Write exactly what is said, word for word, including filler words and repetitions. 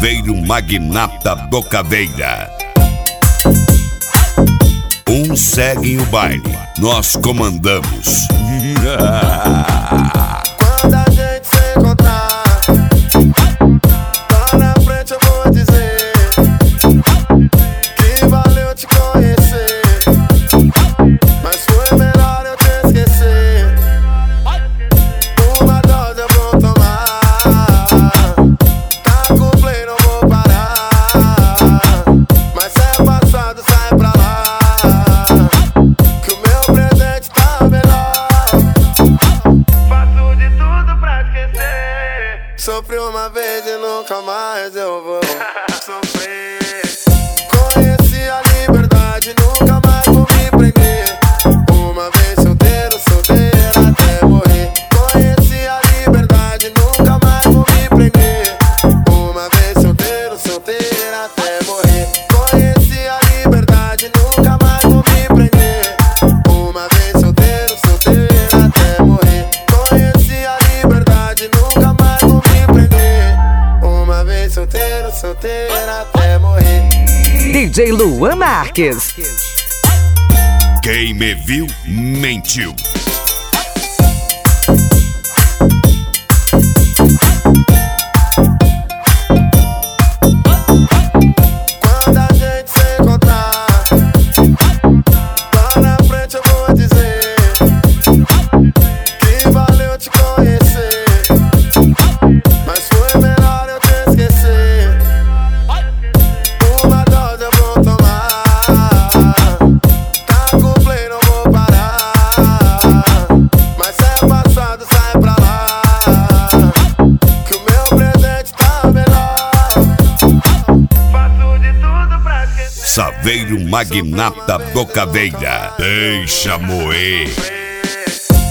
Saveiro Magnata do Caveira. Um segue o baile, nós comandamos. Quando a gente se encontrar, lá na frente eu vou dizer que valeu te conhecer, mas foi melhor eu te esquecer. Uma dose eu vou tomar, tá com play, não vou parar, mas é passado, sai pra lá, que o meu presente tá melhor. Faço de tudo pra esquecer. Sofri uma vez e nunca mais eu vou sofrer. Conheci a liberdade, nunca mais vou me prender. Uma vez solteiro, solteira até morrer. Conheci a liberdade, nunca mais vou me prender. Uma vez solteiro, solteira até morrer. Conheci a liberdade, nunca mais vou me prender. Uma vez solteiro, solteira até morrer. Conheci a liberdade, nunca mais vou me prender. Uma vez solteiro, solteira até morrer. D J Luan Marques. Quem me viu, mentiu. Quando a gente se encontrar, lá na frente eu vou dizer que valeu te conhecer, mas foi melhor eu te esquecer. Uma dose eu vou tomar, tá com play, não vou parar, mas é passado, sai pra lá, que o meu presente tá melhor. Faço de tudo pra esquecer. Saveiro Magnata do Caveira. Deixa moer.